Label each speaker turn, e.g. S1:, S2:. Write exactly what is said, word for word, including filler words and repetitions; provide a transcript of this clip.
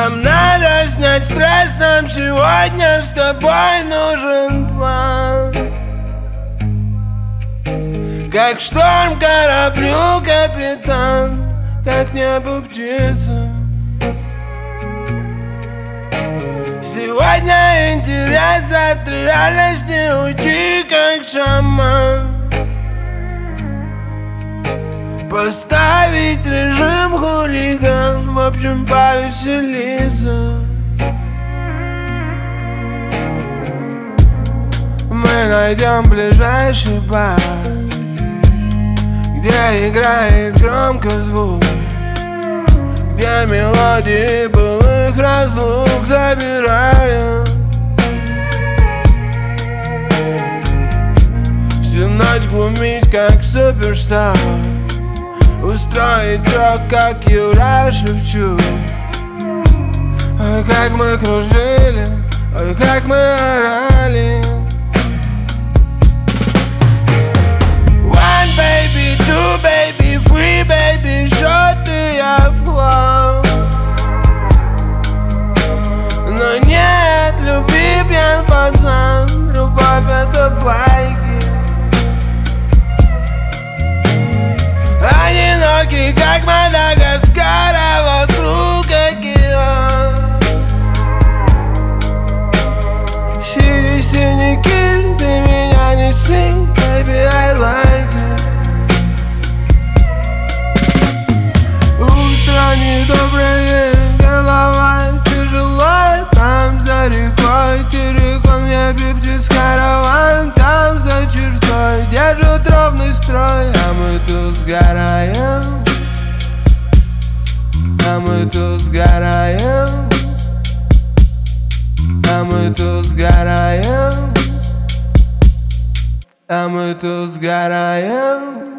S1: Нам надо снять стресс, нам сегодня с тобой нужен план. Как шторм кораблю капитан, как небо птица. Сегодня интерес от реальности уйти как шаман. Поставить режим хулиган, в общем повеселиться. Мы найдем ближайший бар, где играет громко звук, где мелодии былых разлук забирают. Всю ночь глумить как суперстар, устроить рок как Юра Шевчук. Ой, как мы кружили, ой, как мы орали. One baby, two baby, three baby, шоты я флоу. Но нет любви пьян пацан, любовь это байки. Одинокий, как Мадагаскар, а вокруг океан. Сири синяки, ты меня не синь, baby, I like it. Утро недоброе, голова тяжелая. Там за рекой террикон, мне пиптец караван. Там за чертой держит ровный строй, а мы тут сгораем, а мы тут сгораем, а мы тут сгораем, а мы тут сгораем.